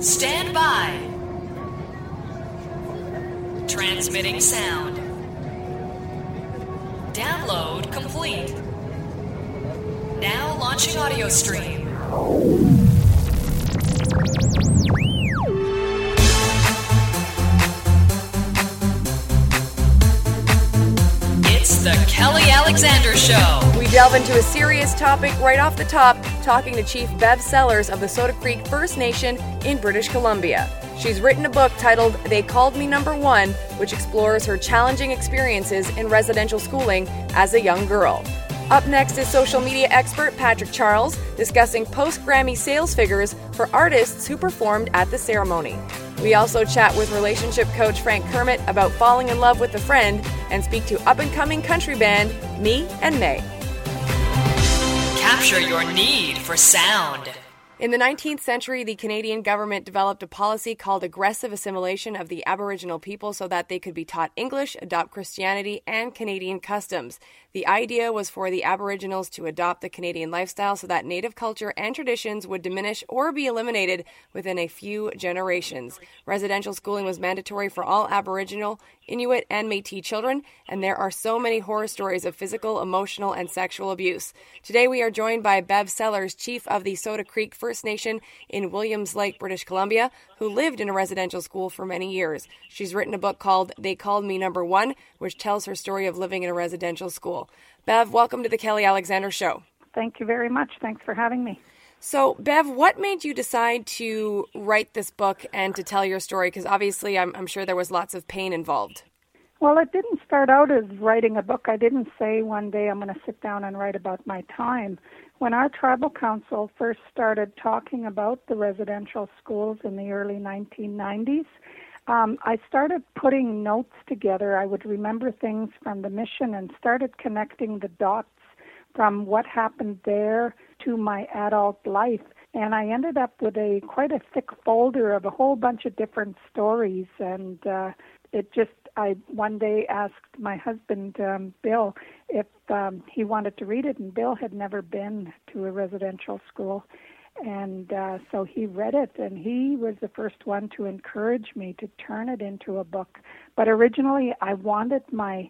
Stand by. Transmitting sound. Download complete. Now launching audio stream. It's the Kelly Alexander Show. We delve into a serious topic right off the top, talking to Chief Bev Sellers of the Soda Creek First Nation in British Columbia. She's written a book titled They Called Me Number One, which explores her challenging experiences in residential schooling as a young girl. Up next is social media expert Patrick Charles discussing post-Grammy sales figures for artists who performed at the ceremony. We also chat with relationship coach Frank Kermit about falling in love with a friend and speak to up-and-coming country band Me and May. Capture your need for sound. In the 19th century, the Canadian government developed a policy called aggressive assimilation of the Aboriginal people so that they could be taught English, adopt Christianity, and Canadian customs. The idea was for the Aboriginals to adopt the Canadian lifestyle so that native culture and traditions would diminish or be eliminated within a few generations. Residential schooling was mandatory for all Aboriginal, Inuit, and Métis children, and there are so many horror stories of physical, emotional, and sexual abuse. Today we are joined by Bev Sellers, Chief of the Soda Creek First Nation in Williams Lake, British Columbia, who lived in a residential school for many years. She's written a book called They Called Me Number One, which tells her story of living in a residential school. Bev, welcome to the Kelly Alexander Show. Thank you very much. Thanks for having me. So, Bev, what made you decide to write this book and to tell your story? Because obviously I'm sure there was lots of pain involved. Well, it didn't start out as writing a book. I didn't say one day I'm going to sit down and write about my time. When our tribal council first started talking about the residential schools in the early 1990s, I started putting notes together. I would remember things from the mission and started connecting the dots from what happened there to my adult life. And I ended up with quite a thick folder of a whole bunch of different stories. And I one day asked my husband, Bill, if he wanted to read it. And Bill had never been to a residential school. And so he read it, and he was the first one to encourage me to turn it into a book. But originally, I wanted my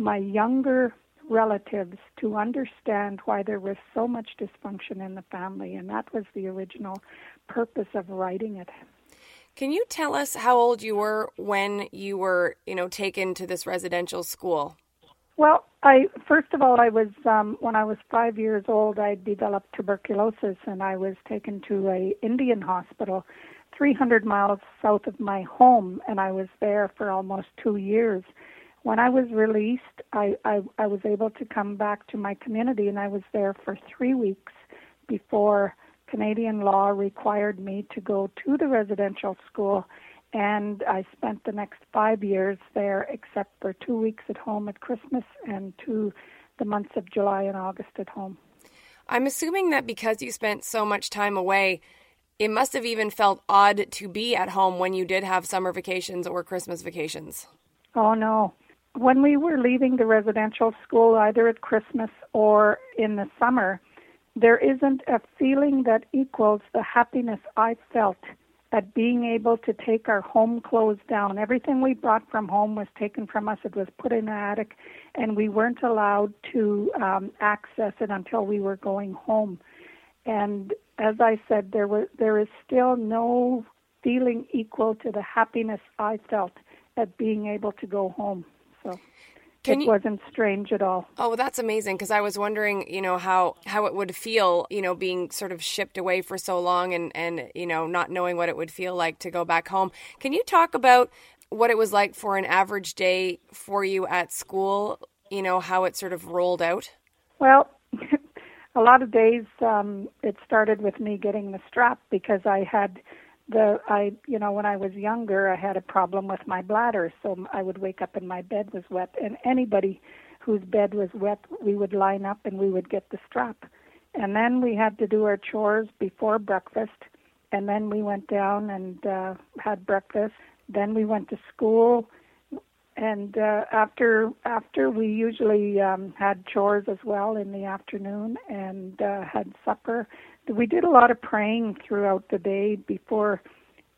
younger relatives to understand why there was so much dysfunction in the family, and that was the original purpose of writing it. Can you tell us how old you were when you were, taken to this residential school? Well, first of all, I was when I was 5 years old, I developed tuberculosis, and I was taken to an Indian hospital 300 miles south of my home, and I was there for almost 2 years. When I was released, I was able to come back to my community, and I was there for 3 weeks before Canadian law required me to go to the residential school. And I spent the next 5 years there, except for 2 weeks at home at Christmas and the months of July and August at home. I'm assuming that because you spent so much time away, it must have even felt odd to be at home when you did have summer vacations or Christmas vacations. Oh, no. When we were leaving the residential school, either at Christmas or in the summer, there isn't a feeling that equals the happiness I felt at being able to take our home clothes down. Everything we brought from home was taken from us. It was put in the attic, and we weren't allowed to access it until we were going home. And as I said, there is still no feeling equal to the happiness I felt at being able to go home. So it wasn't strange at all. Oh, well, that's amazing, because I was wondering, how it would feel, being sort of shipped away for so long and not knowing what it would feel like to go back home. Can you talk about what it was like for an average day for you at school, how it sort of rolled out? Well, a lot of days it started with me getting the strap, because I had when I was younger, I had a problem with my bladder, so I would wake up and my bed was wet. And anybody whose bed was wet, we would line up and we would get the strap. And then we had to do our chores before breakfast, and then we went down and had breakfast. Then we went to school, and after we usually had chores as well in the afternoon and had supper. We did a lot of praying throughout the day before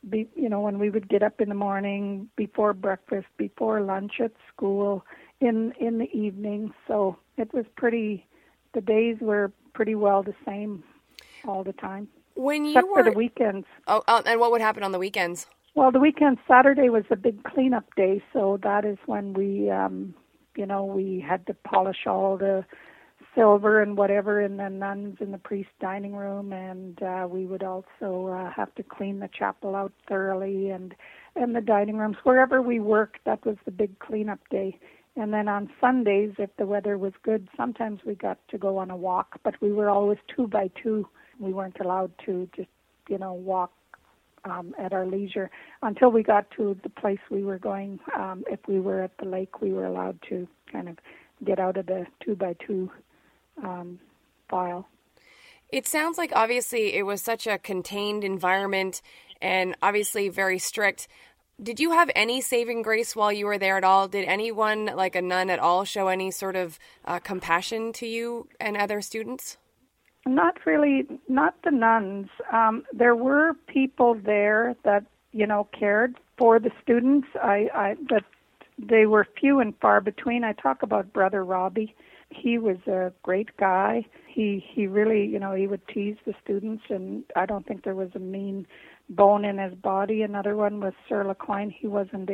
when we would get up in the morning, before breakfast, before lunch at school, in the evening. So it was the days were pretty well the same all the time. Except for the weekends. And what would happen on the weekends? Well, the weekend, Saturday was a big cleanup day, so that is when we had to polish all the silver and whatever in the nuns and the priest dining room, and we would also have to clean the chapel out thoroughly and the dining rooms. Wherever we worked, that was the big cleanup day. And then on Sundays, if the weather was good, sometimes we got to go on a walk, but we were always 2 by 2. We weren't allowed to just, walk at our leisure until we got to the place we were going. If we were at the lake, we were allowed to kind of get out of the 2 by 2 file. It sounds like obviously it was such a contained environment and obviously very strict. Did you have any saving grace while you were there at all? Did anyone, like a nun at all, show any sort of compassion to you and other students? Not really, not the nuns. There were people there that, cared for the students, but they were few and far between. I talk about Brother Robbie. He was a great guy. He really, he would tease the students, and I don't think there was a mean bone in his body. Another one was Sir LeCoyne. He wasn't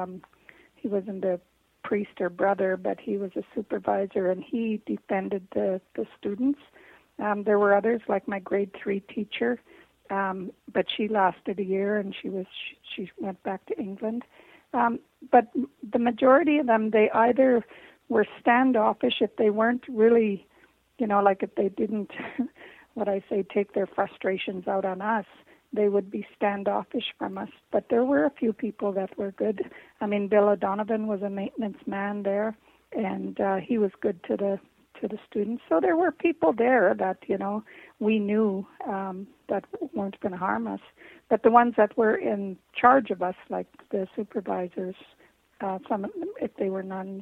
a priest or brother, but he was a supervisor, and he defended the students. There were others, like my grade 3 teacher, but she lasted a year, and she went back to England. But the majority of them, they either were standoffish if they weren't really, like if they didn't, take their frustrations out on us, they would be standoffish from us. But there were a few people that were good. I mean, Bill O'Donovan was a maintenance man there, and he was good to the students. So there were people there that, we knew that weren't going to harm us. But the ones that were in charge of us, like the supervisors, some of them, if they were nuns,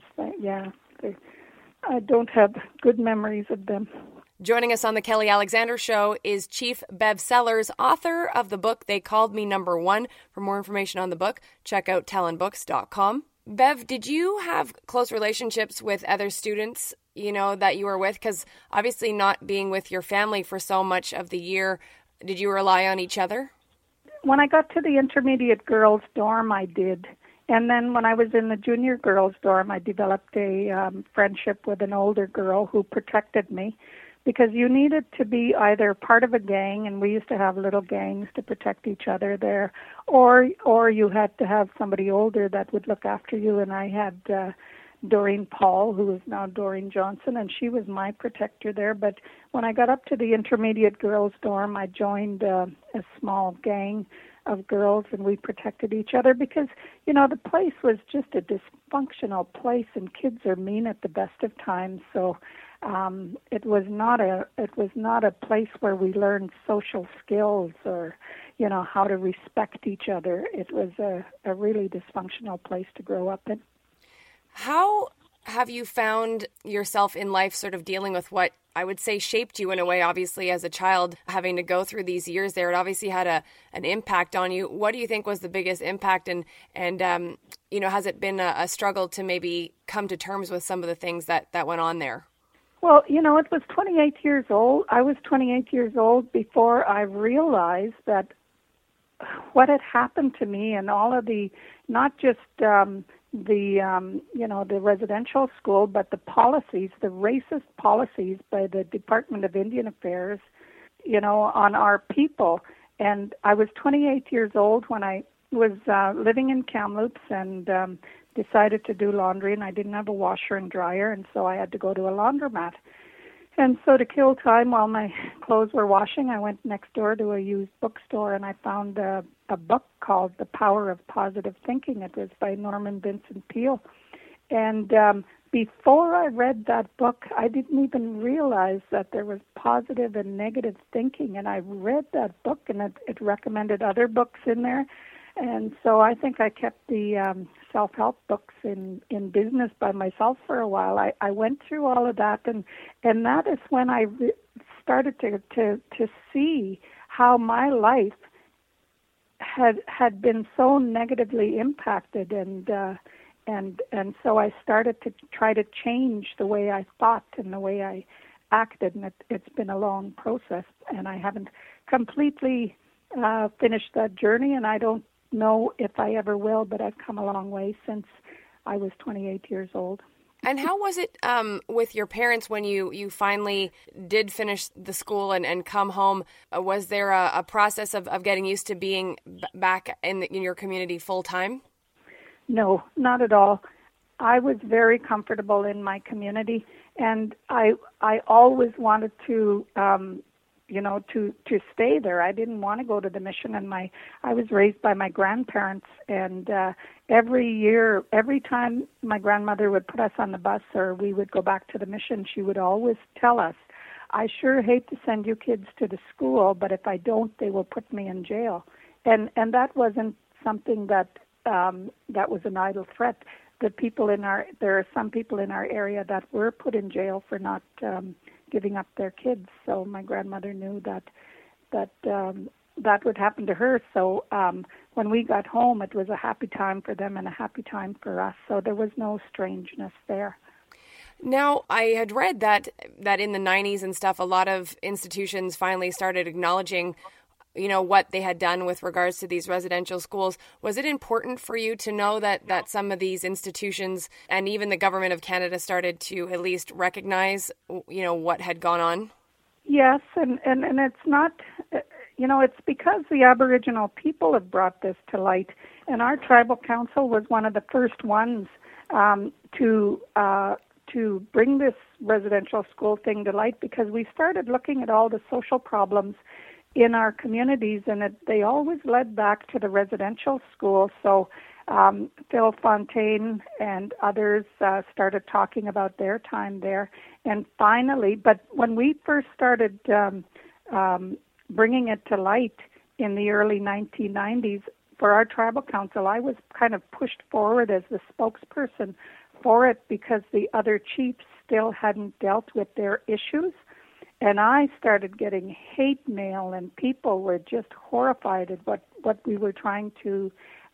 I don't have good memories of them. Joining us on the Kelly Alexander Show is Chief Bev Sellers, author of the book They Called Me Number One. For more information on the book, check out talonbooks.com. Bev, did you have close relationships with other students, that you were with? Because obviously not being with your family for so much of the year, did you rely on each other? When I got to the intermediate girls' dorm, I did. And then when I was in the junior girls' dorm, I developed a friendship with an older girl who protected me, because you needed to be either part of a gang, and we used to have little gangs to protect each other there, or you had to have somebody older that would look after you. And I had Doreen Paul, who is now Doreen Johnson, and she was my protector there. But when I got up to the intermediate girls' dorm, I joined a small gang of girls, and we protected each other because, the place was just a dysfunctional place, and kids are mean at the best of times. So it was not a place where we learned social skills or, how to respect each other. It was a really dysfunctional place to grow up in. How have you found yourself in life sort of dealing with what I would say shaped you in a way, obviously, as a child, having to go through these years there? It obviously had an impact on you. What do you think was the biggest impact? And has it been a struggle to maybe come to terms with some of the things that went on there? Well, it was 28 years old. I was 28 years old before I realized that what had happened to me and all of the, not just the residential school, but the policies, the racist policies by the Department of Indian Affairs, on our people. And I was 28 years old when I was living in Kamloops and decided to do laundry, and I didn't have a washer and dryer, and so I had to go to a laundromat. And so to kill time while my clothes were washing, I went next door to a used bookstore, and I found a book called The Power of Positive Thinking. It was by Norman Vincent Peale. And before I read that book, I didn't even realize that there was positive and negative thinking. And I read that book, and it recommended other books in there. And so I think I kept the self-help books in business by myself for a while. I went through all of that, and that is when I started to see how my life had been so negatively impacted, and so I started to try to change the way I thought and the way I acted, and it's been a long process, and I haven't completely finished that journey, and I don't know if I ever will, but I've come a long way since I was 28 years old. And how was it with your parents when you finally did finish the school and come home? Was there a process of getting used to being back in your community full time? No, not at all. I was very comfortable in my community, and I always wanted to to stay there. I didn't want to go to the mission, and I was raised by my grandparents, and every year, every time my grandmother would put us on the bus or we would go back to the mission, she would always tell us, I sure hate to send you kids to the school, but if I don't, they will put me in jail. And that wasn't something that was an idle threat. There are some people in our area that were put in jail for not giving up their kids. So my grandmother knew that would happen to her. So when we got home, it was a happy time for them and a happy time for us. So there was no strangeness there. Now, I had read that in the 90s and stuff, a lot of institutions finally started acknowledging what they had done with regards to these residential schools. Was it important for you to know that some of these institutions and even the government of Canada started to at least recognize, what had gone on? Yes, and it's not, it's because the Aboriginal people have brought this to light, and our tribal council was one of the first ones to bring this residential school thing to light, because we started looking at all the social problems in our communities, and they always led back to the residential school. So Phil Fontaine and others started talking about their time there. And finally, but when we first started bringing it to light in the early 1990s, for our tribal council, I was kind of pushed forward as the spokesperson for it because the other chiefs still hadn't dealt with their issues. And I started getting hate mail, and people were just horrified at what we were trying to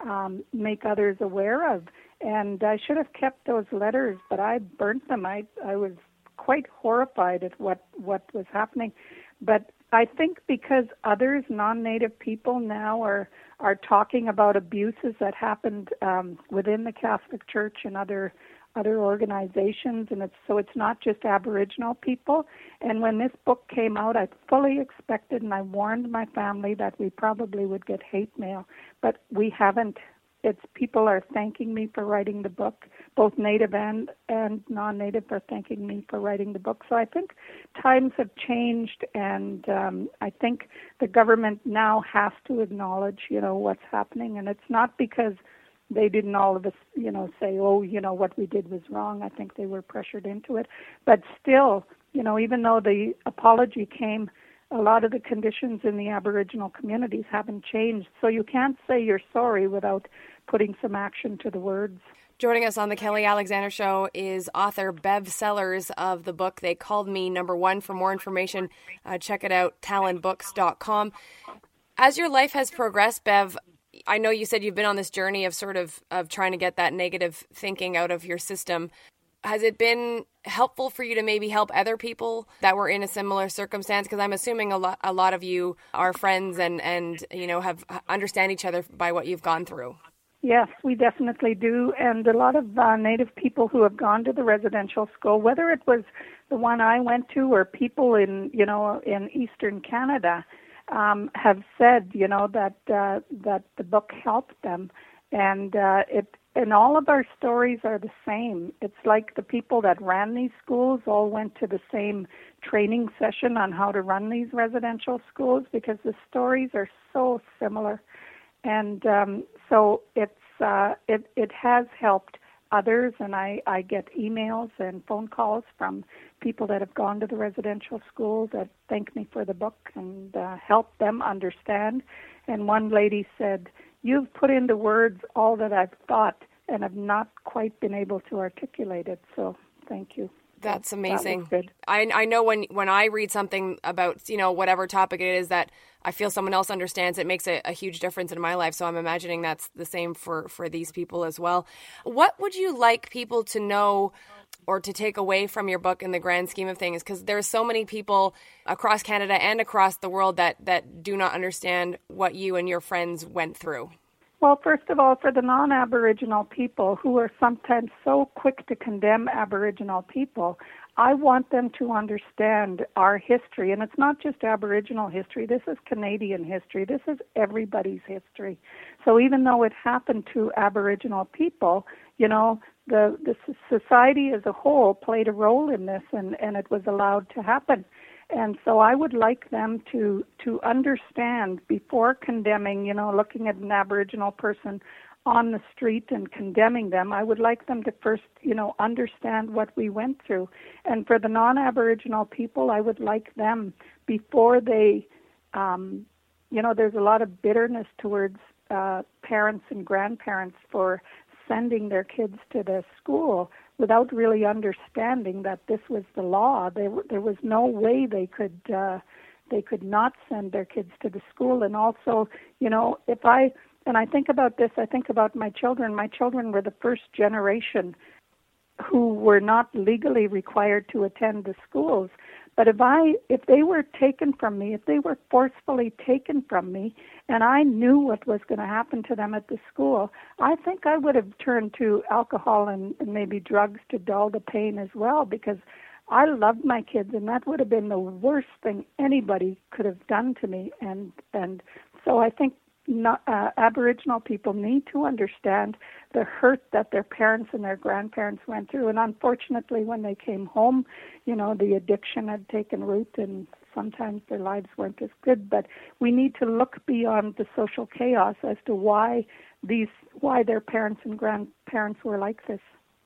make others aware of. And I should have kept those letters, but I burnt them. I was quite horrified at what was happening. But I think because others, non-Native people now are talking about abuses that happened within the Catholic Church and other organizations, and it's not just Aboriginal people. And when this book came out, I fully expected, and I warned my family that we probably would get hate mail, but we haven't. People are thanking me for writing the book. Both Native and non-Native are thanking me for writing the book. So I think times have changed, and I think the government now has to acknowledge, what's happening, and it's not because they didn't all of us, say, what we did was wrong. I think they were pressured into it. But still, even though the apology came, a lot of the conditions in the Aboriginal communities haven't changed. So you can't say you're sorry without putting some action to the words. Joining us on the Kelly Alexander Show is author Bev Sellers of the book They Called Me #1. For more information, check it out, talonbooks.com. As your life has progressed, Bev, I know you said you've been on this journey of of trying to get that negative thinking out of your system. Has it been helpful for you to maybe help other people that were in a similar circumstance? Because I'm assuming a lot of you are friends and have understand each other by what you've gone through. Yes, we definitely do. And a lot of Native people who have gone to the residential school, whether it was the one I went to or people in Eastern Canada, have said, that the book helped them, and all of our stories are the same. It's like the people that ran these schools all went to the same training session on how to run these residential schools, because the stories are so similar, and so it has helped others, and I get emails and phone calls from people that have gone to the residential school that thank me for the book and help them understand. And one lady said, "You've put into words all that I've thought and have not quite been able to articulate it, so thank you." That's amazing. That was good. I know when I read something about, whatever topic it is that I feel someone else understands, it makes a huge difference in my life. So I'm imagining that's the same for these people as well. What would you like people to know or to take away from your book in the grand scheme of things? Because there's so many people across Canada and across the world that do not understand what you and your friends went through. Well, first of all, for the non-Aboriginal people who are sometimes so quick to condemn Aboriginal people, I want them to understand our history. And it's not just Aboriginal history. This is Canadian history. This is everybody's history. So even though it happened to Aboriginal people, the society as a whole played a role in this, and it was allowed to happen. And so I would like them to understand before condemning, looking at an Aboriginal person on the street and condemning them. I would like them to first, understand what we went through. And for the non-Aboriginal people, I would like them before they, there's a lot of bitterness towards parents and grandparents for sending their kids to the school without really understanding that this was the law. There was no way they could not send their kids to the school. And also, if I think about this, I think about my children. My children were the first generation who were not legally required to attend the schools. But if they were taken from me, if they were forcefully taken from me, and I knew what was going to happen to them at the school, I think I would have turned to alcohol and maybe drugs to dull the pain as well, because I loved my kids, and that would have been the worst thing anybody could have done to me. And so I think Aboriginal people need to understand the hurt that their parents and their grandparents went through. And unfortunately, when they came home, the addiction had taken root, and sometimes their lives weren't as good. But we need to look beyond the social chaos as to why their parents and grandparents were like this.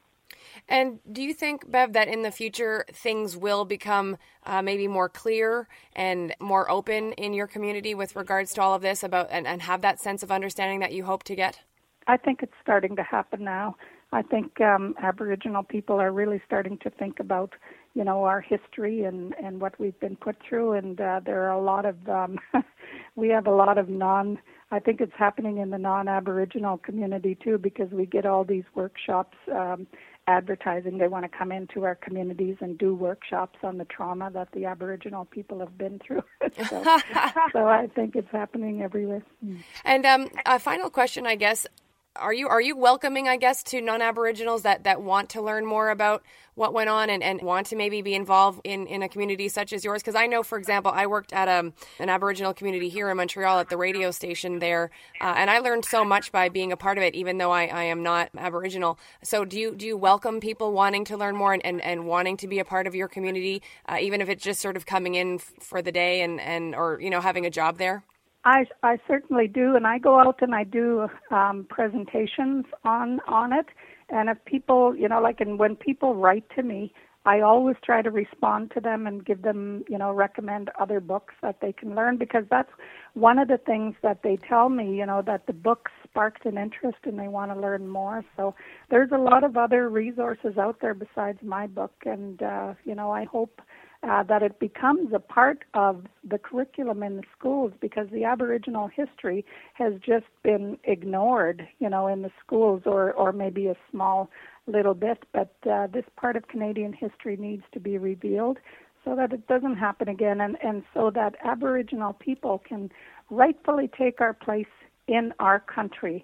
And do you think, Bev, that in the future things will become maybe more clear and more open in your community with regards to all of this about and have that sense of understanding that you hope to get? I think it's starting to happen now. I think Aboriginal people are really starting to think about, our history and what we've been put through. And there are a lot of, we have a lot of I think it's happening in the non-Aboriginal community too, because we get all these workshops advertising they want to come into our communities and do workshops on the trauma that the Aboriginal people have been through. so I think it's happening everywhere. And a final question, I guess. Are you welcoming, I guess, to non-Aboriginals that want to learn more about what went on and want to maybe be involved in a community such as yours? Because I know, for example, I worked at an Aboriginal community here in Montreal at the radio station there, and I learned so much by being a part of it, even though I am not Aboriginal. So do you welcome people wanting to learn more and wanting to be a part of your community, even if it's just sort of coming in for the day and or having a job there? I certainly do, and I go out and I do presentations on it. And if people, when people write to me, I always try to respond to them and give them, recommend other books that they can learn, because that's one of the things that they tell me, that the book sparked an interest and they want to learn more. So there's a lot of other resources out there besides my book, and, I hope that it becomes a part of the curriculum in the schools, because the Aboriginal history has just been ignored, in the schools, or maybe a small little bit. But this part of Canadian history needs to be revealed so that it doesn't happen again, and so that Aboriginal people can rightfully take our place in our country.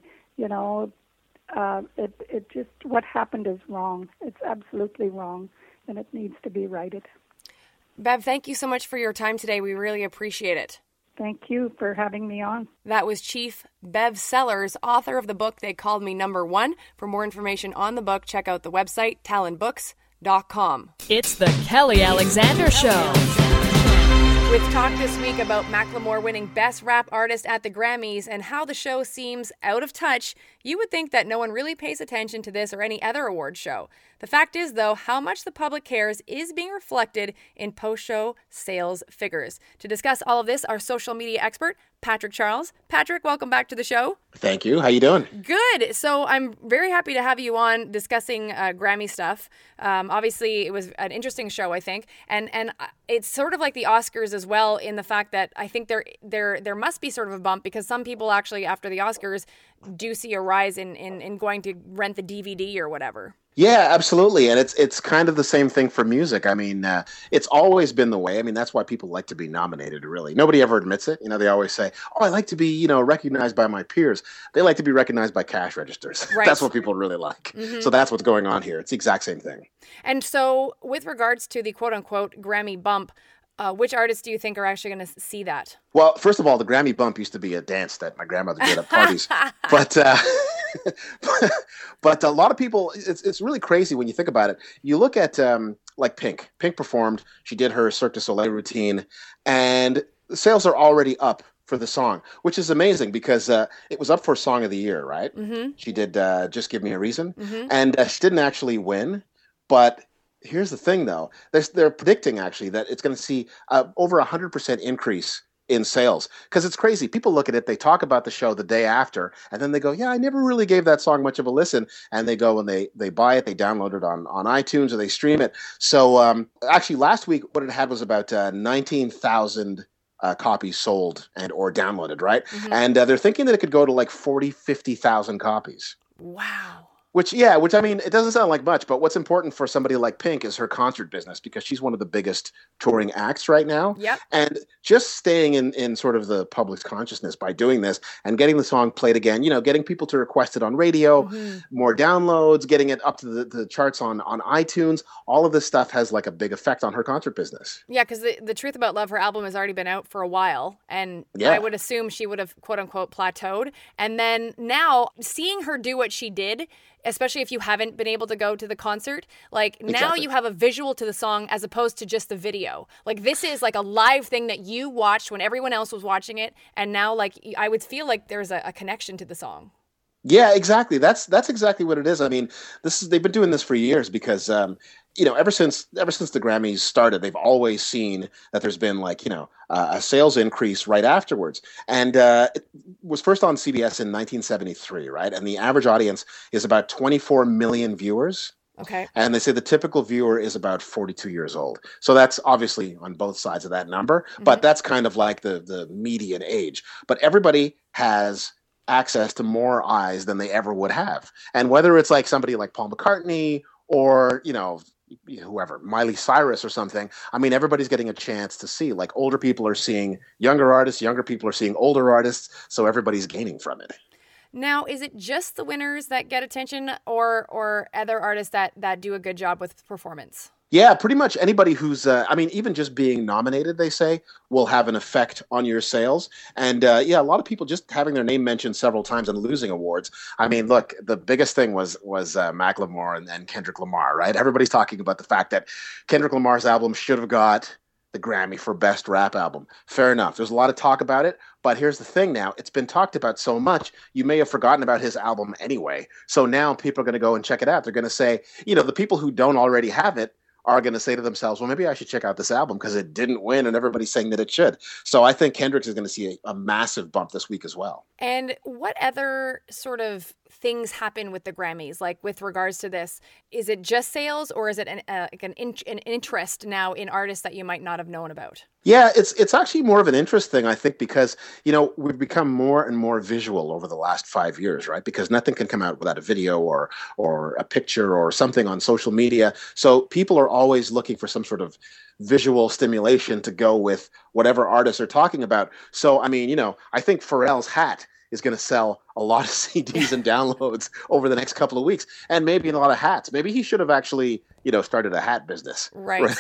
It just, what happened is wrong. It's absolutely wrong, and it needs to be righted. Bev, thank you so much for your time today. We really appreciate it. Thank you for having me on. That was Chief Bev Sellers, author of the book They Called Me Number One. For more information on the book, check out the website, talonbooks.com. It's the Kelly Alexander Show. With talk this week about Macklemore winning Best Rap Artist at the Grammys and how the show seems out of touch You would think that no one really pays attention to this or any other award show. The fact is, though, how much the public cares is being reflected in post-show sales figures. To discuss all of this, our social media expert, Patrick Charles. Patrick, welcome back to the show. Thank you. How you doing? Good. So I'm very happy to have you on discussing Grammy stuff. Obviously, it was an interesting show, I think, and it's sort of like the Oscars as well in the fact that I think there must be sort of a bump because some people actually after the Oscars do see a rise in going to rent the DVD or whatever. Yeah, absolutely. And it's kind of the same thing for music. I mean, it's always been the way. I mean, that's why people like to be nominated, really. Nobody ever admits it. You know, they always say, oh, I like to be, recognized by my peers. They like to be recognized by cash registers. Right. That's what people really like. So that's what's going on here. It's the exact same thing. And so with regards to the quote-unquote Grammy bump, which artists do you think are actually going to see that? Well, first of all, the Grammy bump used to be a dance that my grandmother did at parties. But a lot of people, it's really crazy when you think about it. You look at like Pink. Pink performed. She did her Cirque du Soleil routine, and the sales are already up for the song, which is amazing because it was up for Song of the Year, right? Mm-hmm. She did Just Give Me a Reason, and she didn't actually win, but here's the thing, though. They're predicting, actually, that it's going to see over 100% increase in sales. Because it's crazy. People look at it, they talk about the show the day after, and then they go, yeah, I never really gave that song much of a listen. And they go and they buy it, they download it on iTunes, or they stream it. So actually, last week, what it had was about 19,000 copies sold and or downloaded, right? Mm-hmm. And they're thinking that it could go to like 40, 50,000 copies. Wow. Which I mean, it doesn't sound like much, but what's important for somebody like Pink is her concert business because she's one of the biggest touring acts right now. Yep. And just staying in sort of the public's consciousness by doing this and getting the song played again, getting people to request it on radio, more downloads, getting it up to the charts on iTunes, all of this stuff has like a big effect on her concert business. Yeah, because the Truth About Love, her album has already been out for a while, and I would assume she would have quote unquote plateaued. And then now seeing her do what she did, especially if you haven't been able to go to the concert, like now you have a visual to the song as opposed to just the video. Like this is like a live thing that you watched when everyone else was watching it. And now like I would feel like there's a connection to the song. Yeah, exactly. That's exactly what it is. I mean, they've been doing this for years because, ever since the Grammys started, they've always seen that there's been like, a sales increase right afterwards. And it was first on CBS in 1973, right? And the average audience is about 24 million viewers. Okay. And they say the typical viewer is about 42 years old. So that's obviously on both sides of that number, but that's kind of like the median age. But everybody has access to more eyes than they ever would have. And whether it's like somebody like Paul McCartney or, whoever, Miley Cyrus or something, I mean, everybody's getting a chance to see. Like older people are seeing younger artists, younger people are seeing older artists, so everybody's gaining from it. Now, is it just the winners that get attention or other artists that do a good job with performance? Yeah, pretty much anybody who's, even just being nominated, they say, will have an effect on your sales. And a lot of people just having their name mentioned several times and losing awards. I mean, look, the biggest thing was Macklemore and Kendrick Lamar, right? Everybody's talking about the fact that Kendrick Lamar's album should have got the Grammy for Best Rap Album. Fair enough. There's a lot of talk about it, but here's the thing now. It's been talked about so much, you may have forgotten about his album anyway. So now people are going to go and check it out. They're going to say, the people who don't already have it are going to say to themselves, well, maybe I should check out this album because it didn't win and everybody's saying that it should. So I think Kendrick is going to see a massive bump this week as well. And what other sort of things happen with the Grammys, like with regards to this? Is it just sales or is it an interest now in artists that you might not have known about? Yeah, it's actually more of an interest thing, I think, because, we've become more and more visual over the last 5 years, right? Because nothing can come out without a video or a picture or something on social media. So people are always looking for some sort of visual stimulation to go with whatever artists are talking about. So, I mean, I think Pharrell's hat is going to sell a lot of CDs and downloads over the next couple of weeks, and maybe a lot of hats. Maybe he should have actually, started a hat business. Right.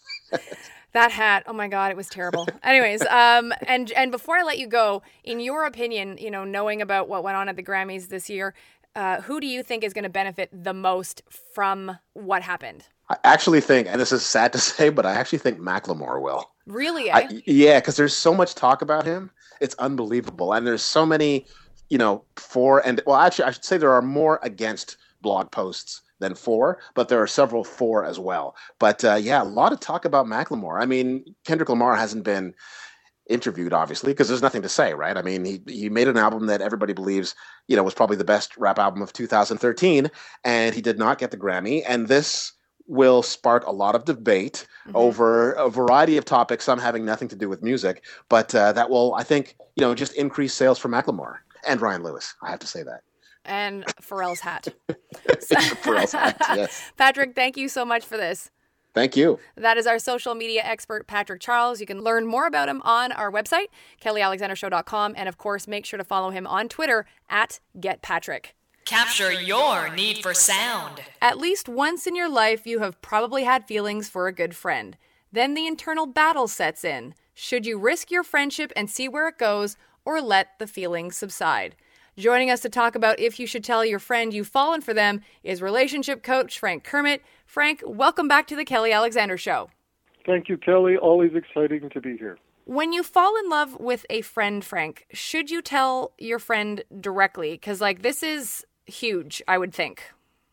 That hat, oh my God, it was terrible. Anyways, and before I let you go, in your opinion, knowing about what went on at the Grammys this year, who do you think is going to benefit the most from what happened? I actually think, and this is sad to say, but I actually think Macklemore will. Really? Yeah, because there's so much talk about him. It's unbelievable. And there's so many, for, and well, actually, I should say there are more against blog posts than for, but there are several for as well. But yeah, a lot of talk about Macklemore. I mean, Kendrick Lamar hasn't been interviewed, obviously, because there's nothing to say, right? I mean, he made an album that everybody believes, was probably the best rap album of 2013, and he did not get the Grammy. And this will spark a lot of debate over a variety of topics, some having nothing to do with music, but that will, I think, just increase sales for Macklemore and Ryan Lewis. I have to say that. And Pharrell's hat. Pharrell's hat, yes. Patrick, thank you so much for this. Thank you. That is our social media expert, Patrick Charles. You can learn more about him on our website, kellyalexandershow.com. And of course, make sure to follow him on Twitter @GetPatrick. Capture your need for sound. At least once in your life, you have probably had feelings for a good friend. Then the internal battle sets in. Should you risk your friendship and see where it goes, or let the feelings subside? Joining us to talk about if you should tell your friend you've fallen for them is relationship coach Frank Kermit. Frank, welcome back to the Kelly Alexander Show. Thank you, Kelly. Always exciting to be here. When you fall in love with a friend, Frank, should you tell your friend directly? Because, this is huge, I would think.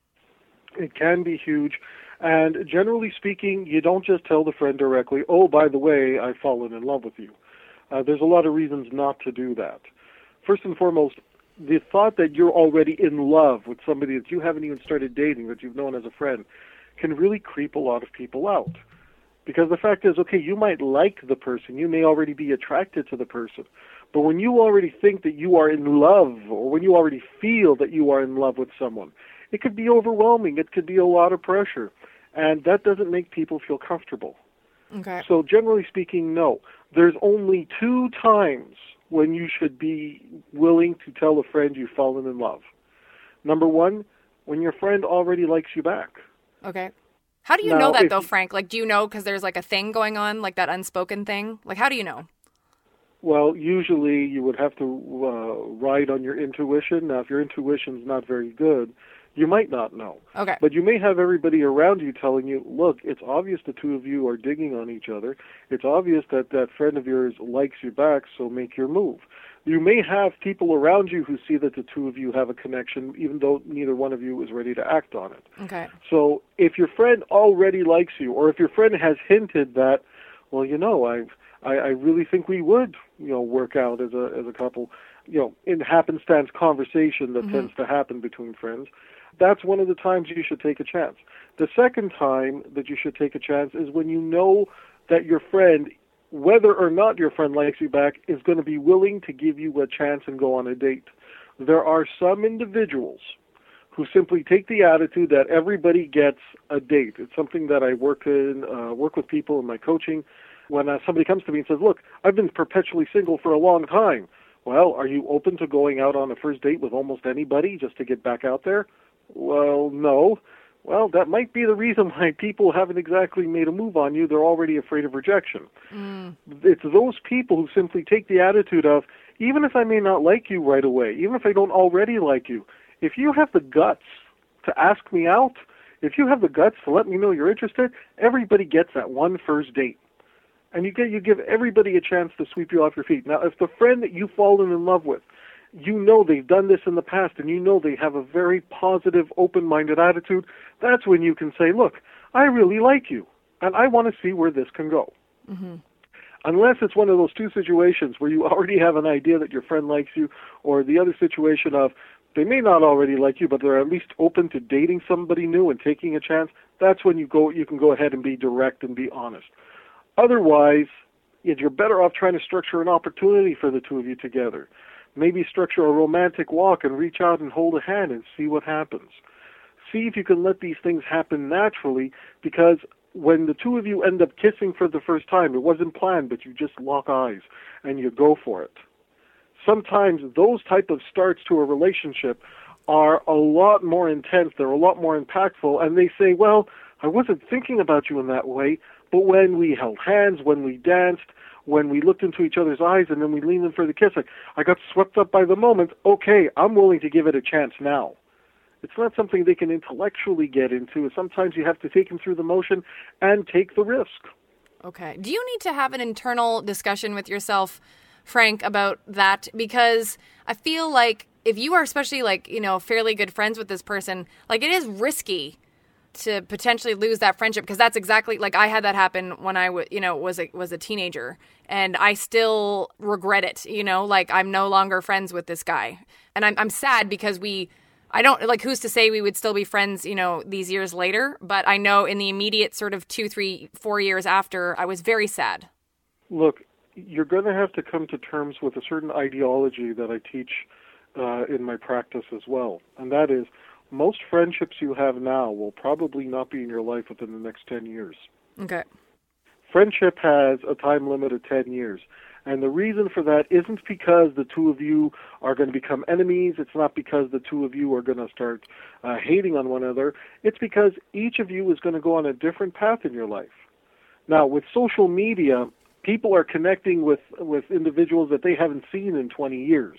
It can be huge. And generally speaking, you don't just tell the friend directly, oh, by the way, I've fallen in love with you. There's a lot of reasons not to do that. First and foremost, the thought that you're already in love with somebody that you haven't even started dating, that you've known as a friend, can really creep a lot of people out. Because the fact is, okay, you might like the person, you may already be attracted to the person, but when you already think that you are in love, or when you already feel that you are in love with someone, it could be overwhelming, it could be a lot of pressure, and that doesn't make people feel comfortable. Okay. So generally speaking, no. There's only 2 times when you should be willing to tell a friend you've fallen in love. Number 1, when your friend already likes you back. Okay. How do you know that, though, Frank? Do you know because there's, a thing going on, that unspoken thing? How do you know? Well, usually you would have to ride on your intuition. Now, if your intuition's not very good, you might not know. Okay. But you may have everybody around you telling you, look, it's obvious the two of you are digging on each other. It's obvious that that friend of yours likes you back, so make your move. You may have people around you who see that the two of you have a connection, even though neither one of you is ready to act on it. Okay. So if your friend already likes you, or if your friend has hinted that, well, I really think we would, work out as a couple, in happenstance conversation that tends to happen between friends, that's one of the times you should take a chance. The second time that you should take a chance is when you know that your friend, whether or not your friend likes you back, is going to be willing to give you a chance and go on a date. There are some individuals who simply take the attitude that everybody gets a date. It's something that I work with people in my coaching. When somebody comes to me and says, look, I've been perpetually single for a long time. Well, are you open to going out on a first date with almost anybody just to get back out there? Well, no. Well, that might be the reason why people haven't exactly made a move on you. They're already afraid of rejection. It's those people who simply take the attitude of, even if I may not like you right away, even if I don't already like you, if you have the guts to ask me out, if you have the guts to let me know you're interested, everybody gets that one first date. And you give everybody a chance to sweep you off your feet. Now, if the friend that you've fallen in love with, they've done this in the past, and they have a very positive, open-minded attitude, that's when you can say, look, I really like you, and I want to see where this can go. Unless it's one of those two situations where you already have an idea that your friend likes you, or the other situation of they may not already like you, but they're at least open to dating somebody new and taking a chance, that's when you can go ahead and be direct and be honest. Otherwise, you're better off trying to structure an opportunity for the two of you together. Maybe structure a romantic walk and reach out and hold a hand and see what happens. See if you can let these things happen naturally, because when the two of you end up kissing for the first time, it wasn't planned, but you just lock eyes and you go for it. Sometimes those type of starts to a relationship are a lot more intense, they're a lot more impactful, and they say, well, I wasn't thinking about you in that way, but when we held hands, when we danced, when we looked into each other's eyes, and then we leaned in for the kiss, I got swept up by the moment. Okay, I'm willing to give it a chance now. It's not something they can intellectually get into. Sometimes you have to take them through the motion and take the risk. Okay. Do you need to have an internal discussion with yourself, Frank, about that, because I feel like if you are especially fairly good friends with this person, it is risky to potentially lose that friendship, because that's exactly I had that happen when I was a teenager, and I still regret it. I'm no longer friends with this guy, and I'm sad because I don't who's to say we would still be friends, these years later, but I know in the immediate sort of 2, 3, 4 years after, I was very sad. Look, you're going to have to come to terms with a certain ideology that I teach in my practice as well, and that is, most friendships you have now will probably not be in your life within the next 10 years. Okay. Friendship has a time limit of 10 years. And the reason for that isn't because the two of you are going to become enemies. It's not because the two of you are going to start hating on one another. It's because each of you is going to go on a different path in your life. Now, with social media, people are connecting with individuals that they haven't seen in 20 years.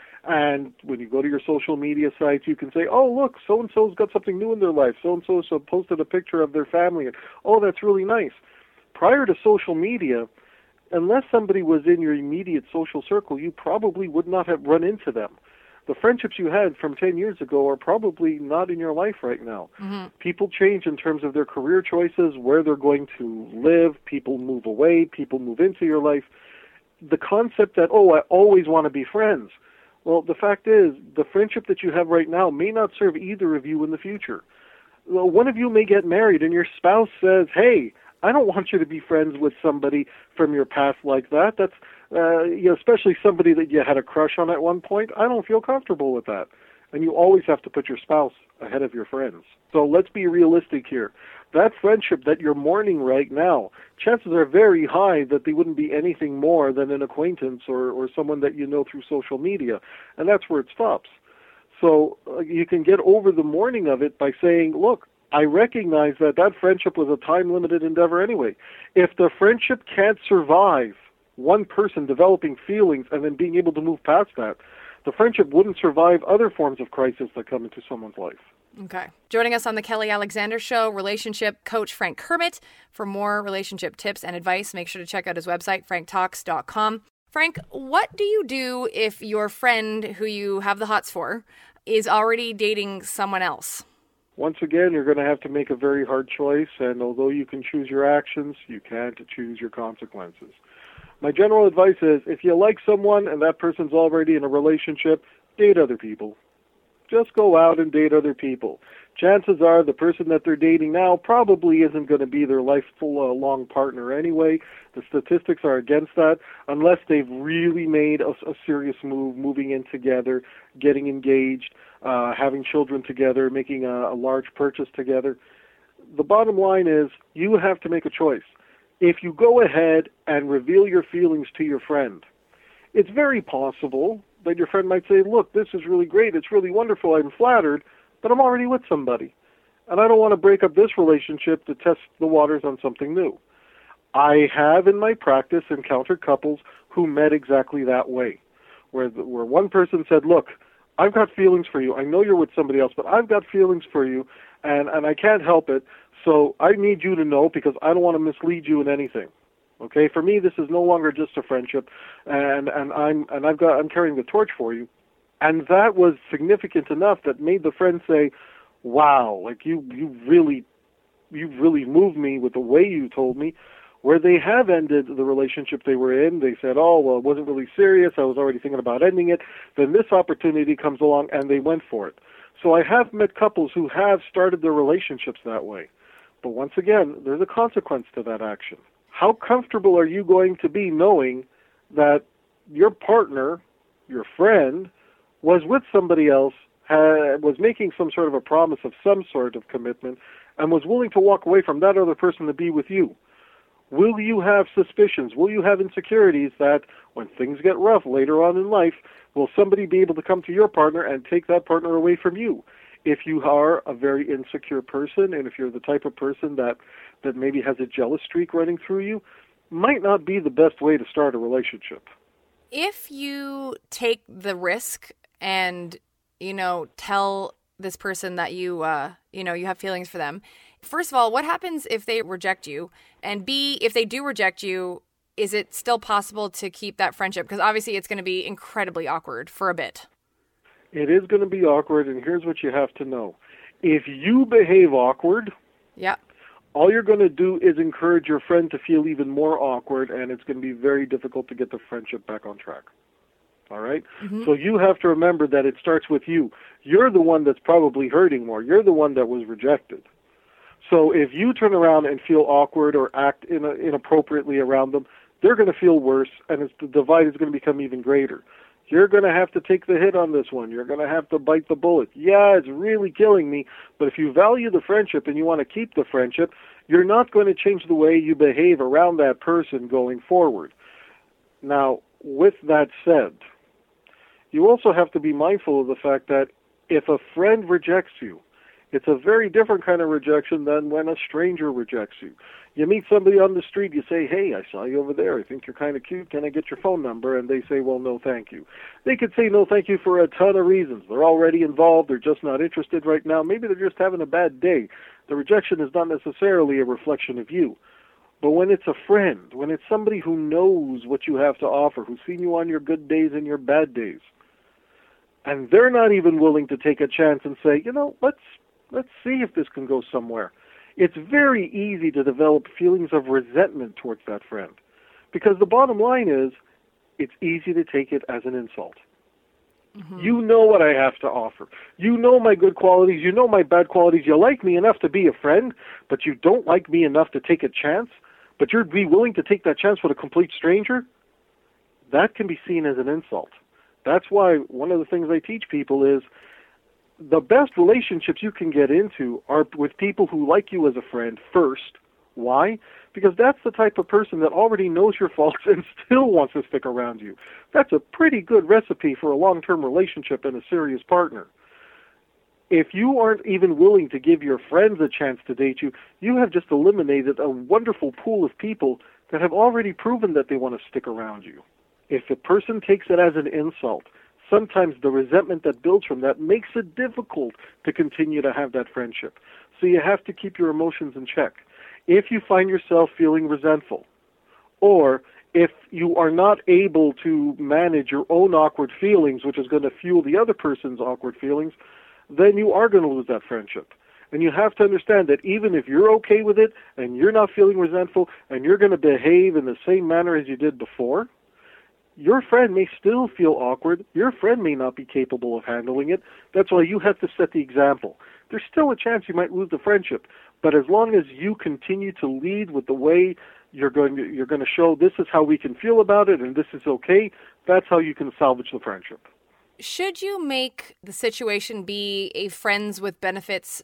And when you go to your social media sites, you can say, oh, look, so-and-so's got something new in their life. So-and-so posted a picture of their family. And, oh, that's really nice. Prior to social media, unless somebody was in your immediate social circle, you probably would not have run into them. The friendships you had from 10 years ago are probably not in your life right now. Mm-hmm. People change in terms of their career choices, where they're going to live. People move away. People move into your life. The concept that, oh, I always want to be friends. Well, the fact is, the friendship that you have right now may not serve either of you in the future. Well, one of you may get married and your spouse says, hey, I don't want you to be friends with somebody from your past like that. That's, especially somebody that you had a crush on at one point. I don't feel comfortable with that. And you always have to put your spouse ahead of your friends. So let's be realistic here. That friendship that you're mourning right now, chances are very high that they wouldn't be anything more than an acquaintance or someone that you know through social media. And that's where it stops. So you can get over the mourning of it by saying, look, I recognize that friendship was a time-limited endeavor anyway. If the friendship can't survive one person developing feelings and then being able to move past that, the friendship wouldn't survive other forms of crisis that come into someone's life. Okay. Joining us on the Kelly Alexander Show, relationship coach Frank Kermit. For more relationship tips and advice, make sure to check out his website, franktalks.com. Frank, what do you do if your friend who you have the hots for is already dating someone else? Once again, you're going to have to make a very hard choice, and although you can choose your actions, you can't choose your consequences. My general advice is, if you like someone and that person's already in a relationship, date other people. Just go out and date other people. Chances are the person that they're dating now probably isn't going to be their life-long partner anyway. The statistics are against that, unless they've really made a serious move, moving in together, getting engaged, having children together, making a large purchase together. The bottom line is, you have to make a choice. If you go ahead and reveal your feelings to your friend, it's very possible that your friend might say, look, this is really great, it's really wonderful, I'm flattered, but I'm already with somebody, and I don't want to break up this relationship to test the waters on something new. I have in my practice encountered couples who met exactly that way, where one person said, look, I've got feelings for you, I know you're with somebody else, but I've got feelings for you, and I can't help it, so I need you to know because I don't want to mislead you in anything. Okay, for me, this is no longer just a friendship, and I'm carrying the torch for you, and that was significant enough that made the friend say, "Wow, like you really moved me with the way you told me." Where they have ended the relationship they were in, they said, "Oh, well, it wasn't really serious. I was already thinking about ending it." Then this opportunity comes along, and they went for it. So I have met couples who have started their relationships that way, but once again, there's a consequence to that action. How comfortable are you going to be knowing that your partner, your friend, was with somebody else, was making some sort of a promise of some sort of commitment, and was willing to walk away from that other person to be with you? Will you have suspicions? Will you have insecurities that when things get rough later on in life, will somebody be able to come to your partner and take that partner away from you? If you are a very insecure person, and if you're the type of person that maybe has a jealous streak running through you, might not be the best way to start a relationship. If you take the risk and, tell this person that you have feelings for them, first of all, what happens if they reject you? And B, if they do reject you, is it still possible to keep that friendship? Because obviously it's going to be incredibly awkward for a bit. It is going to be awkward, and here's what you have to know. If you behave awkward, Yeah. all you're going to do is encourage your friend to feel even more awkward, and it's going to be very difficult to get the friendship back on track. All right? Mm-hmm. So you have to remember that it starts with you. You're the one that's probably hurting more. You're the one that was rejected. So if you turn around and feel awkward or act inappropriately around them, they're going to feel worse, and the divide is going to become even greater. You're going to have to take the hit on this one. You're going to have to bite the bullet. Yeah, it's really killing me, but if you value the friendship and you want to keep the friendship, you're not going to change the way you behave around that person going forward. Now, with that said, you also have to be mindful of the fact that if a friend rejects you, it's a very different kind of rejection than when a stranger rejects you. You meet somebody on the street, you say, hey, I saw you over there. I think you're kind of cute. Can I get your phone number? And they say, well, no, thank you. They could say no, thank you for a ton of reasons. They're already involved. They're just not interested right now. Maybe they're just having a bad day. The rejection is not necessarily a reflection of you. But when it's a friend, when it's somebody who knows what you have to offer, who's seen you on your good days and your bad days, and they're not even willing to take a chance and say, you know, let's see if this can go somewhere. It's very easy to develop feelings of resentment towards that friend. Because the bottom line is, it's easy to take it as an insult. Mm-hmm. You know what I have to offer. You know my good qualities. You know my bad qualities. You like me enough to be a friend, but you don't like me enough to take a chance. But you'd be willing to take that chance with a complete stranger? That can be seen as an insult. That's why one of the things I teach people is the best relationships you can get into are with people who like you as a friend first. Why? Because that's the type of person that already knows your faults and still wants to stick around you. That's a pretty good recipe for a long-term relationship and a serious partner. If you aren't even willing to give your friends a chance to date you, you have just eliminated a wonderful pool of people that have already proven that they want to stick around you. If a person takes it as an insult, sometimes the resentment that builds from that makes it difficult to continue to have that friendship. So you have to keep your emotions in check. If you find yourself feeling resentful, or if you are not able to manage your own awkward feelings, which is going to fuel the other person's awkward feelings, then you are going to lose that friendship. And you have to understand that even if you're okay with it, and you're not feeling resentful, and you're going to behave in the same manner as you did before, your friend may still feel awkward. Your friend may not be capable of handling it. That's why you have to set the example. There's still a chance you might lose the friendship, but as long as you continue to lead with the way you're going to show this is how we can feel about it and this is okay, that's how you can salvage the friendship. Should you make the situation be a friends with benefits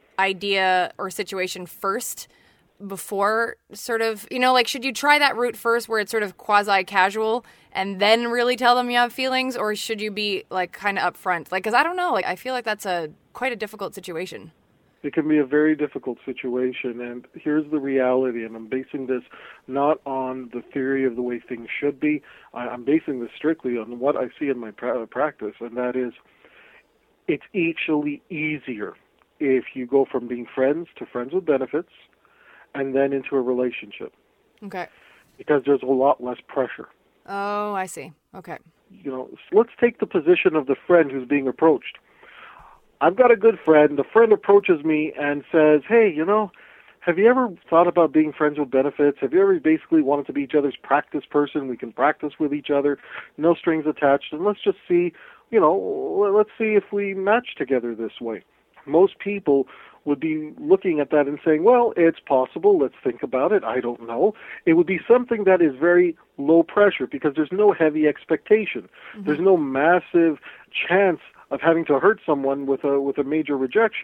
idea or situation first before sort of, like, should you try that route first where it's sort of quasi-casual and then really tell them you have feelings, or should you be, like, kind of upfront? Like, because I don't know, like, I feel like that's quite a difficult situation. It can be a very difficult situation, and here's the reality, and I'm basing this not on the theory of the way things should be. I'm basing this strictly on what I see in my practice, and that is it's actually easier if you go from being friends to friends with benefits and then into a relationship. Okay. Because there's a lot less pressure. Oh, I see. Okay. Let's take the position of the friend who's being approached. I've got a good friend. The friend approaches me and says, hey, have you ever thought about being friends with benefits? Have you ever basically wanted to be each other's practice person? We can practice with each other, no strings attached, and let's just see, let's see if we match together this way. Most people would be looking at that and saying, well, it's possible. Let's think about it. I don't know. It would be something that is very low pressure because there's no heavy expectation. Mm-hmm. There's no massive chance of having to hurt someone with a major rejection.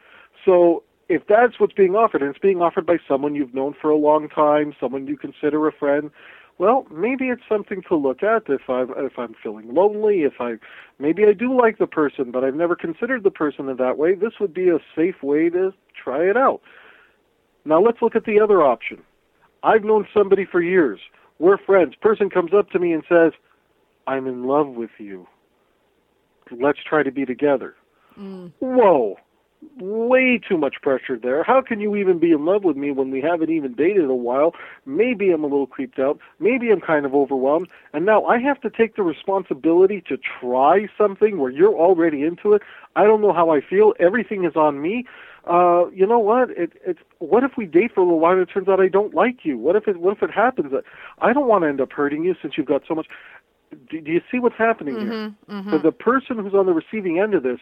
So if that's what's being offered, and it's being offered by someone you've known for a long time, someone you consider a friend, well, maybe it's something to look at if I'm feeling lonely, maybe I do like the person, but I've never considered the person in that way. This would be a safe way to try it out. Now let's look at the other option. I've known somebody for years. We're friends. Person comes up to me and says, I'm in love with you. Let's try to be together. Mm. Whoa. way too much pressure there. How can you even be in love with me when we haven't even dated a while? Maybe I'm a little creeped out. Maybe I'm kind of overwhelmed. And now I have to take the responsibility to try something where you're already into it. I don't know how I feel. Everything is on me. You know what? What if we date for a little while and it turns out I don't like you? What if it happens? I don't want to end up hurting you since you've got so much. Do you see what's happening here? Mm-hmm. For the person who's on the receiving end of this,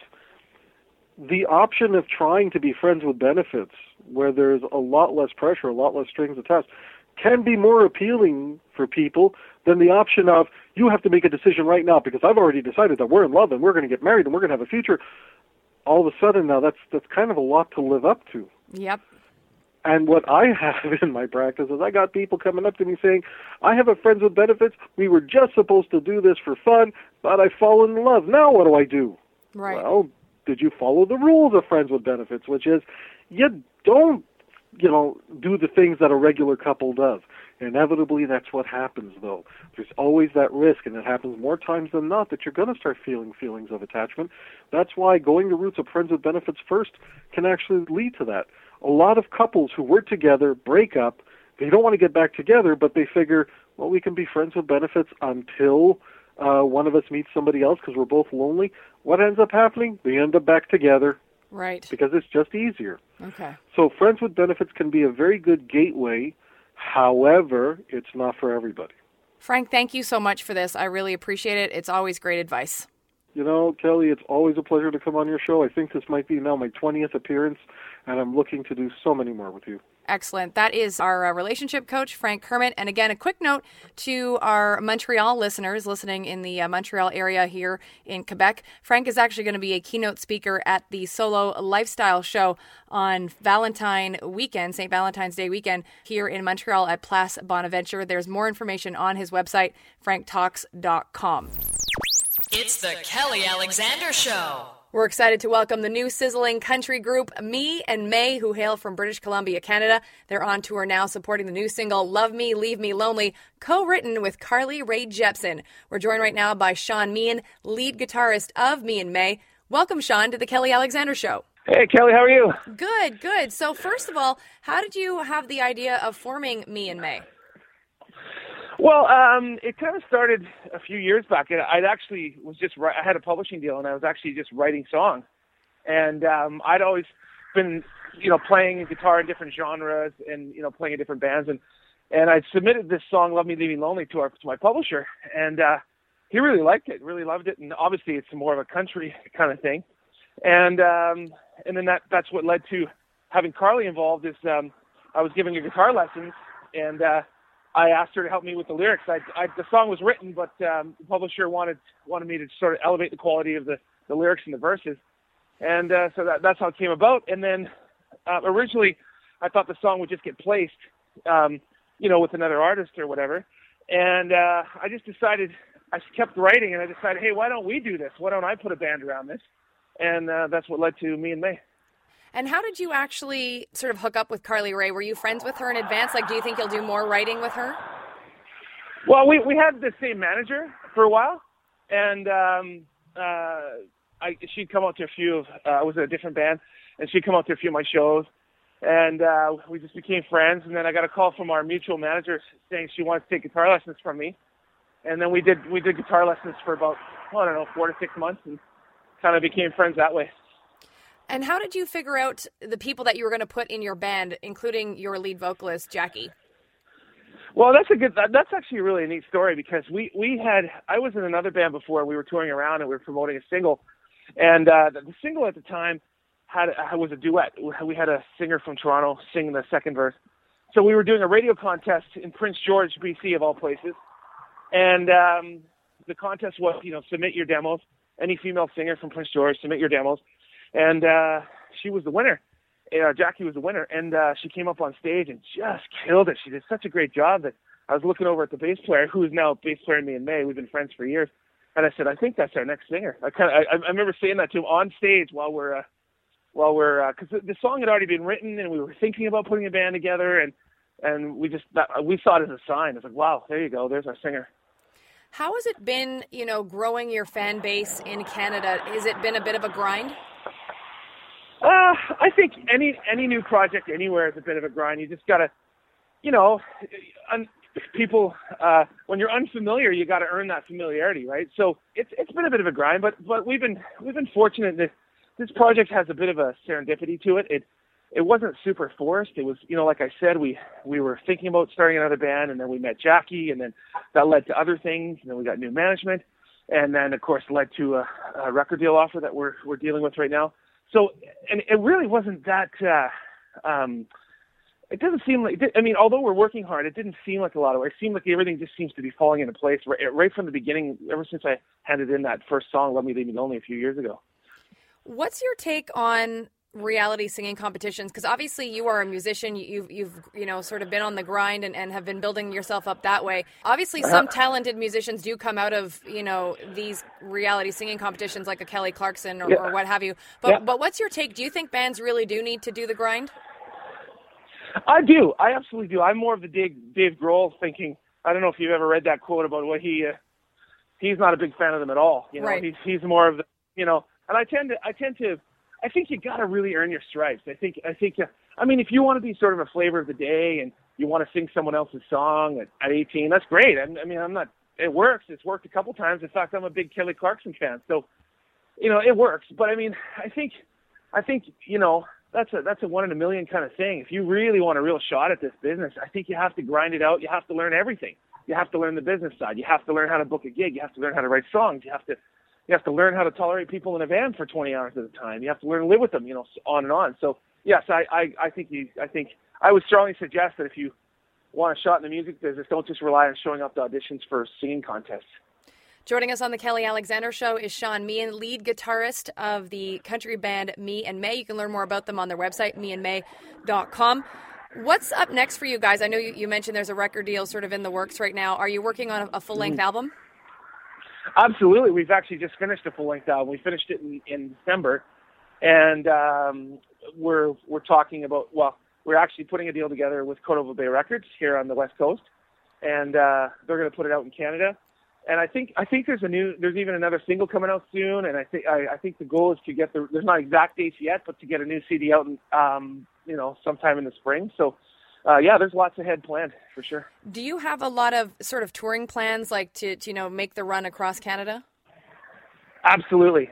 the option of trying to be friends with benefits, where there's a lot less pressure, a lot less strings attached, can be more appealing for people than the option of, you have to make a decision right now because I've already decided that we're in love and we're going to get married and we're going to have a future. All of a sudden now that's kind of a lot to live up to. Yep. And what I have in my practice is I got people coming up to me saying, I have a friends with benefits. We were just supposed to do this for fun, but I've fallen in love. Now what do I do? Right. Well, did you follow the rules of friends with benefits, which is you don't, do the things that a regular couple does. Inevitably, that's what happens, though. There's always that risk, and it happens more times than not that you're going to start feeling feelings of attachment. That's why going the routes of friends with benefits first can actually lead to that. A lot of couples who work together break up. They don't want to get back together, but they figure, well, we can be friends with benefits until one of us meets somebody else because we're both lonely. What ends up happening? They end up back together. Right. Because it's just easier. Okay. So friends with benefits can be a very good gateway. However, it's not for everybody. Frank, thank you so much for this. I really appreciate it. It's always great advice. Kelly, it's always a pleasure to come on your show. I think this might be now my 20th appearance, and I'm looking to do so many more with you. Excellent. That is our relationship coach, Frank Kermit. And again, a quick note to our Montreal listeners listening in the Montreal area here in Quebec. Frank is actually going to be a keynote speaker at the Solo Lifestyle Show on Valentine weekend, St. Valentine's Day weekend, here in Montreal at Place Bonaventure. There's more information on his website, franktalks.com. It's the Kelly Alexander Show. We're excited to welcome the new sizzling country group Me and May, who hail from British Columbia, Canada. They're on tour now supporting the new single Love Me, Leave Me Lonely, co-written with Carly Rae Jepsen. We're joined right now by Sean Meehan, lead guitarist of Me and May. Welcome, Sean, to the Kelly Alexander Show. Hey, Kelly, how are you? Good, good. So first of all, how did you have the idea of forming Me and May? Well, it kind of started a few years back. I actually was I had a publishing deal, and I was actually just writing songs. And I'd always been, playing guitar in different genres and, playing in different bands. And I submitted this song, Love Me, Leave Me Lonely, to my publisher. And he really liked it, really loved it. And obviously it's more of a country kind of thing. And then that's what led to having Carly involved is I was giving her guitar lessons, and I asked her to help me with the lyrics. The song was written, but the publisher wanted me to sort of elevate the quality of the lyrics and the verses. And so that's how it came about. And then originally I thought the song would just get placed, with another artist or whatever. And I just decided, I kept writing, and I decided, hey, why don't we do this? Why don't I put a band around this? And that's what led to Me and May. And how did you actually sort of hook up with Carly Rae? Were you friends with her in advance? Like, do you think you'll do more writing with her? Well, we had the same manager for a while, and she'd come out to a few of, I was in a different band, and she'd come out to a few of my shows, and we just became friends. And then I got a call from our mutual manager saying she wanted to take guitar lessons from me. And then we did guitar lessons for about, 4 to 6 months, and kind of became friends that way. And how did you figure out the people that you were going to put in your band, including your lead vocalist, Jackie? Well, that's actually a really neat story, because I was in another band before. We were touring around and we were promoting a single, and the single at the time was a duet. We had a singer from Toronto sing the second verse. So we were doing a radio contest in Prince George, BC, of all places, and the contest was, submit your demos. Any female singer from Prince George, submit your demos. And she was the winner. Jackie was the winner. And she came up on stage and just killed it. She did such a great job that I was looking over at the bass player, who is now bass player in Me and May. We've been friends for years. And I said, I think that's our next singer. I remember saying that to him on stage while we're because the song had already been written, and we were thinking about putting a band together, and we saw it as a sign. It's like, wow, there you go. There's our singer. How has it been, growing your fan base in Canada? Has it been a bit of a grind? I think any new project anywhere is a bit of a grind. You just gotta, people when you're unfamiliar, you got to earn that familiarity, right? So it's been a bit of a grind, but we've been fortunate that this project has a bit of a serendipity to it. It wasn't super forced. It was, like I said, we were thinking about starting another band, and then we met Jackie, and then that led to other things, and then we got new management, and then of course led to a record deal offer that we're dealing with right now. So, and it really wasn't that. It doesn't seem like. Although we're working hard, it didn't seem like a lot of work. It seemed like everything just seems to be falling into place right from the beginning. Ever since I handed in that first song, "Love Me, Leave Me Lonely," a few years ago. What's your take on reality singing competitions? Because obviously you are a musician, you've sort of been on the grind and have been building yourself up that way. Obviously some talented musicians do come out of these reality singing competitions like a Kelly Clarkson or what have you, but what's your take? Do you think bands really do need to do the grind? I do. I absolutely do. I'm more of the Dave Grohl thinking. I don't know if you've ever read that quote about what he's not a big fan of them at all. Right. He's more of the and I tend to I think you got to really earn your stripes. I think, if you want to be sort of a flavor of the day and you want to sing someone else's song at 18, that's great. It works. It's worked a couple times. In fact, I'm a big Kelly Clarkson fan. So, it works. But I think, that's a 1 in a million kind of thing. If you really want a real shot at this business, I think you have to grind it out. You have to learn everything. You have to learn the business side. You have to learn how to book a gig. You have to learn how to write songs. You have to learn how to tolerate people in a van for 20 hours at a time. You have to learn to live with them, on and on. So yes, I think I would strongly suggest that if you want a shot in the music business, don't just rely on showing up to auditions for singing contests. Joining us on the Kelly Alexander Show is Sean Meehan, lead guitarist of the country band Me and May. You can learn more about them on their website, meandmay.com. What's up next for you guys? I know you mentioned there's a record deal sort of in the works right now. Are you working on a full-length album? Absolutely. We've actually just finished a full-length album. We finished it in December, and we're talking about, we're actually putting a deal together with Cordova Bay Records here on the West Coast, and they're going to put it out in Canada. And I think there's even another single coming out soon, and I think the goal is to get there's not exact dates yet, but to get a new CD out sometime in the spring. So there's lots ahead planned for sure. Do you have a lot of sort of touring plans, like to make the run across Canada? Absolutely.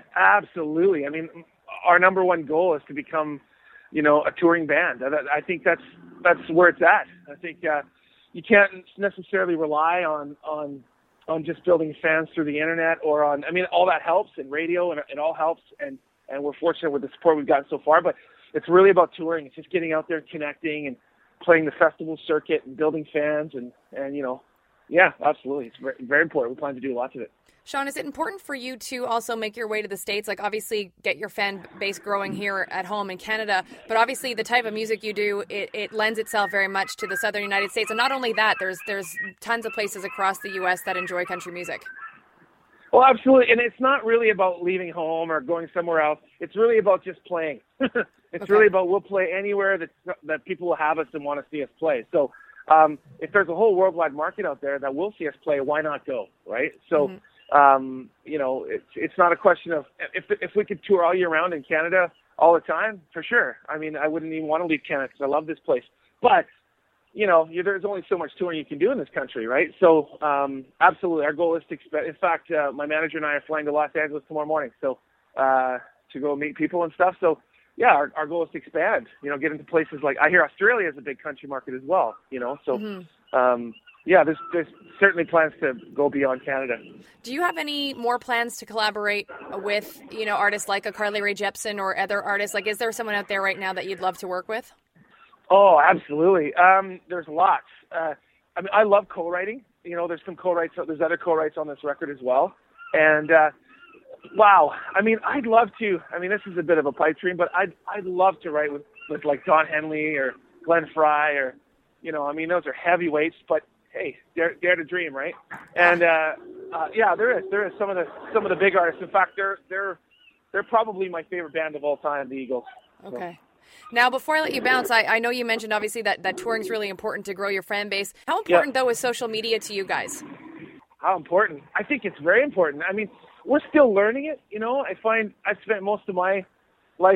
Our number one goal is to become, a touring band. I think that's where it's at. I think you can't necessarily rely on just building fans through the internet or all that helps, and radio, and it all helps, and we're fortunate with the support we've gotten so far. But it's really about touring. It's just getting out there, connecting, and playing the festival circuit and building fans, and absolutely. It's very, very important. We plan to do lots of it. Sean, is it important for you to also make your way to the States? Like, obviously, get your fan base growing here at home in Canada, but obviously the type of music you do, it lends itself very much to the Southern United States. And not only that, there's tons of places across the U.S. that enjoy country music. Well, absolutely. And it's not really about leaving home or going somewhere else. It's really about just playing. It's really about we'll play anywhere that people will have us and want to see us play. So if there's a whole worldwide market out there that will see us play, why not go, right? So, it's not a question of if we could tour all year round in Canada all the time, for sure. I wouldn't even want to leave Canada because I love this place. But, there's only so much touring you can do in this country, right? So, absolutely, our goal is to expand. In fact, my manager and I are flying to Los Angeles tomorrow morning, so to go meet people and stuff. So, yeah, our goal is to expand, get into places like, I hear Australia is a big country market as well, so, there's certainly plans to go beyond Canada. Do you have any more plans to collaborate with, artists like a Carly Rae Jepsen or other artists? Like, is there someone out there right now that you'd love to work with? Oh, absolutely. There's lots. I love co-writing. There's some co-writes, there's other co-writes on this record as well. And, wow. I'd love to, this is a bit of a pipe dream, but I'd love to write with like Don Henley or Glenn Frey or, those are heavyweights, but hey, dare to dream, right? And there is some of the big artists. In fact, they're probably my favorite band of all time, the Eagles. Okay. Now, before I let you bounce, I know you mentioned obviously that touring's really important to grow your fan base. How important though is social media to you guys? How important? I think it's very important. We're still learning it. I find I've spent most of my life,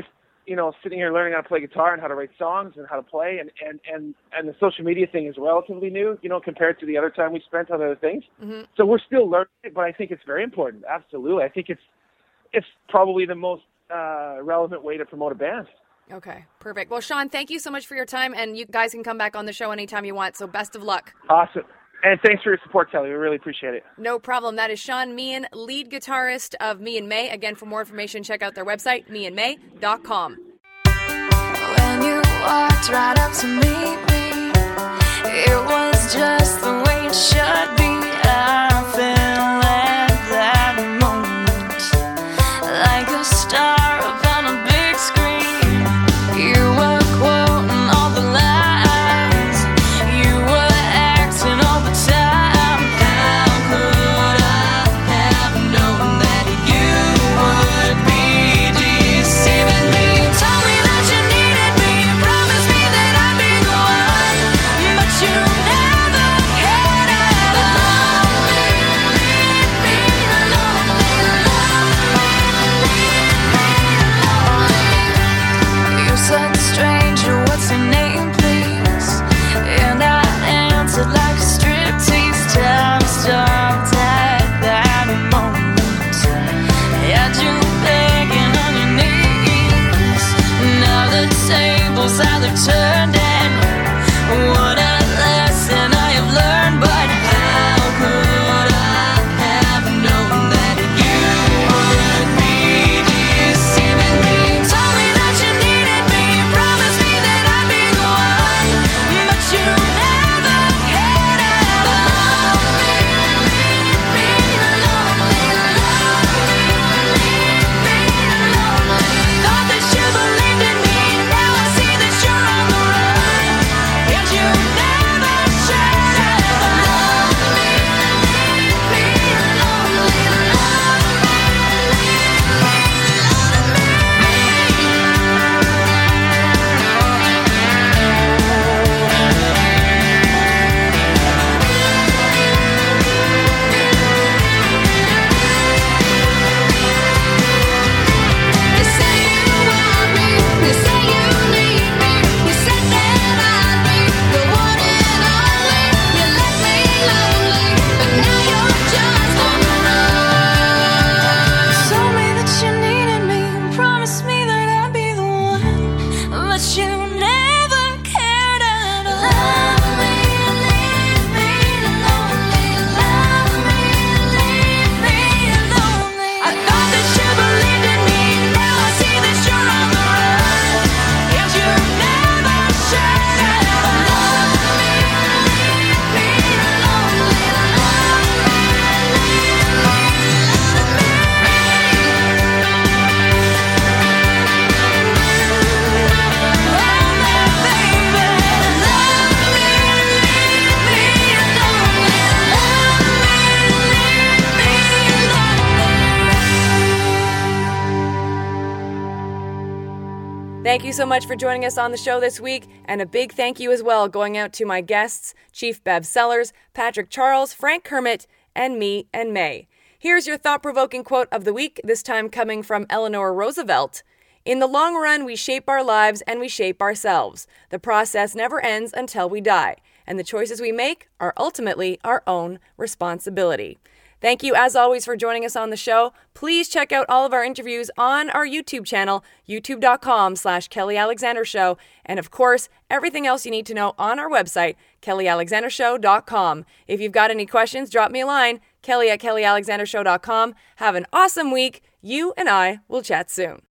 sitting here learning how to play guitar and how to write songs and how to play, and the social media thing is relatively new, compared to the other time we spent on other things. Mm-hmm. So we're still learning it, but I think it's very important. Absolutely. I think it's probably the most relevant way to promote a band. Okay, perfect. Well, Sean, thank you so much for your time, and you guys can come back on the show anytime you want, so best of luck. Awesome. And thanks for your support, Kelly. We really appreciate it. No problem. That is Sean Meehan, lead guitarist of Me and May. Again, for more information, check out their website, meandmay.com. When you walked right up to meet me, it was just the way it should be. I fell at that moment like a star up on a big screen. You were quoting all the lines, you were acting all the time. How could I have known that you would be deceiving me? You told me that you needed me, you promised me that I'd be the one, but you never cared at all. Leave me alone, you said, stranger, what's your name, please? And I answered like a striptease. Time stopped at that moment. Had you begging on your knees. Now the tables either turned, and what a lesson I have learned. But how could I have known that you would be deceiving me? You told me that you needed me, you promised me that I'd be the one, but you never cared at all. Leave me alone, thought that you believed in me, now I see that you're on the run, and you never shared at all. Leave me You say you want me, you say you need me, you said that I'd be the one and only. You left me lonely, but now you're just on the run. You told me that you needed me, you promised me that I'd be the one, but you never cared at all. Love me, leave me lonely. Love me, leave me lonely. I thought that you believed in me, now I see that you're on the run, and you never shared at all. Love me, leave me lonely. Love me, Thank you so much for joining us on the show this week, and a big thank you as well going out to my guests, Chief Bev Sellers, Patrick Charles, Frank Kermit, and Me and May. Here's your thought-provoking quote of the week, this time coming from Eleanor Roosevelt. In the long run, we shape our lives and we shape ourselves. The process never ends until we die, and the choices we make are ultimately our own responsibility. Thank you, as always, for joining us on the show. Please check out all of our interviews on our YouTube channel, youtube.com/Kelly Alexander Show. And of course, everything else you need to know on our website, kellyalexandershow.com. If you've got any questions, drop me a line, kelly@kellyalexandershow.com. Have an awesome week. You and I will chat soon.